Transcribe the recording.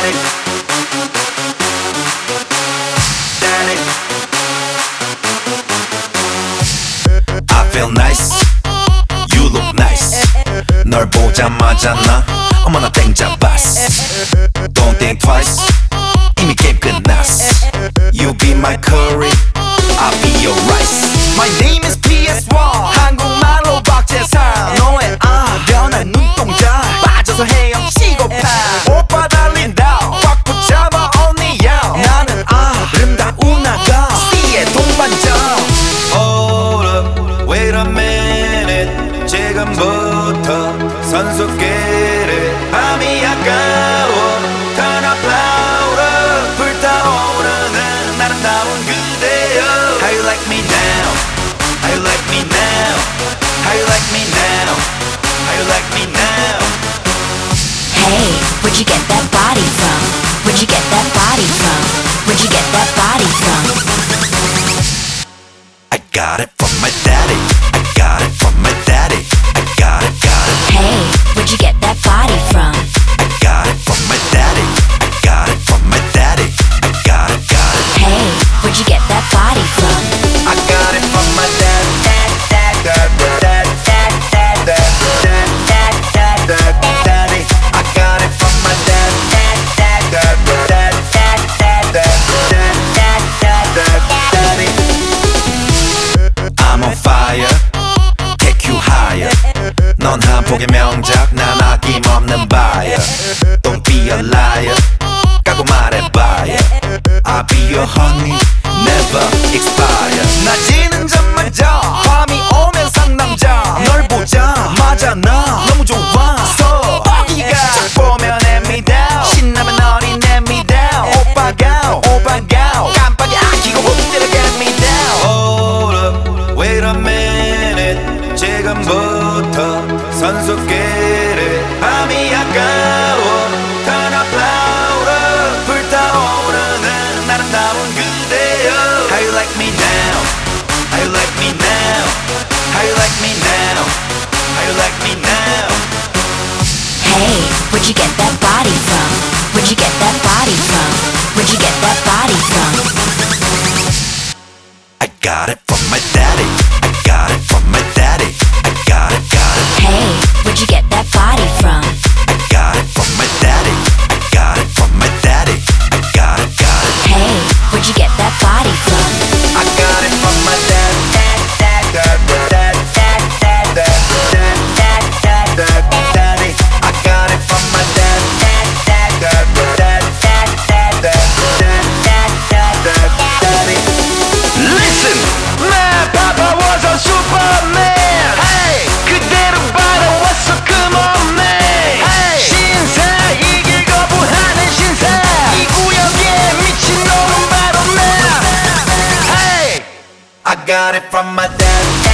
daddy, daddy. I feel nice, you look nice. 널 보자마자 나 어머나 땡 잡았어. Don't think twice, 이미 게임 끝났어. You be my curry, I'll be your rice. My name is PS1, 한국말로 박재상. 너의 아련한 눈동자 빠져서 헤엄치고 파. 오빠 달린다 꽉 붙잡아 only you. 나는 아름다운 아가 C의 동반자. Hold up, wait a minute. 지금부터 선수끼리 밤이 아까워. Turn up louder, 불타오르는 아름다운 그대여. How you like me now? How you like me now? How you like me now? How you like me now? Hey, where'd you get that body from? Where'd you get that body from? Where'd you get that body from? I got it from my daddy. I got it from my daddy. I got it, got it. Hey, where'd you get that body from? I got it from my daddy. I got it from my daddy. I got it, got it. Hey, where'd you get that body from? I got it from my dad. Daddy. I got it from my dad. Daddy. I'm on fire, take you higher. 넌 한 폭의 명작, 난 아낌없는 buyer. Don't be a liar, 까고 말해봐요. I'll be your honey, never expire. 낮이는 잠마자 밤이 오면 상남자. 널 보자마자 나 너무 좋았어. 어디가 쫙 보면 hand me down. 신나면 어린 hand me down. 오빠가 깜빡이 아끼고 훅 get me down. Hold up, wait a minute. 지금부터 선수끼리 밤이 아까워. Turn up louder, 불타오르는 아름다운 그대여. How you like me now? How you like me now? How you like me now? How you like me now? Hey, where'd you get that body from? Where'd you get that body from? Where'd you get that body from? I got it from my daddy. I got it from my daddy. I got it, got it. Hey, where'd you get that body from? I got it from my daddy. I got it from my daddy. I got it, got it. Hey, where'd you get that body from? I got it from my dad. Daddy. I got it from my dad. Daddy. Listen, my papa was a Superman. Hey, 그대로 바라왔어, come on man. Hey, 신사 이길 거부하는 신사. 이 구역에 미친놈은 바로 나. Hey, I got it from my dad.